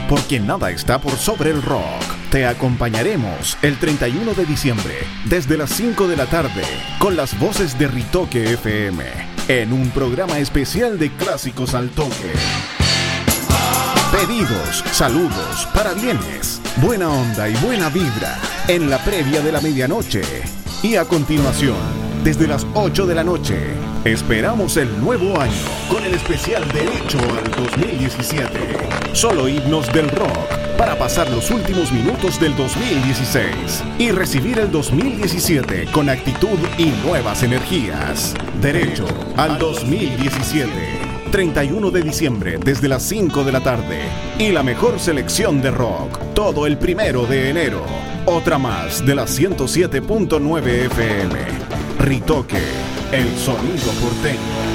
porque nada está por sobre el rock. Te acompañaremos el 31 de diciembre desde las 5 de la tarde con las voces de Ritoque FM en un programa especial de clásicos al toque. Pedidos, saludos, parabienes, buena onda y buena vibra en la previa de la medianoche. Y a continuación, desde las 8 de la noche, esperamos el nuevo año con el especial Derecho al 2017. Solo himnos del rock para pasar los últimos minutos del 2016 y recibir el 2017 con actitud y nuevas energías. Derecho al 2017. 31 de diciembre desde las 5 de la tarde. Y la mejor selección de rock todo el 1 de enero. Otra más de la 107.9 FM. Ritoque, el sonido porteño.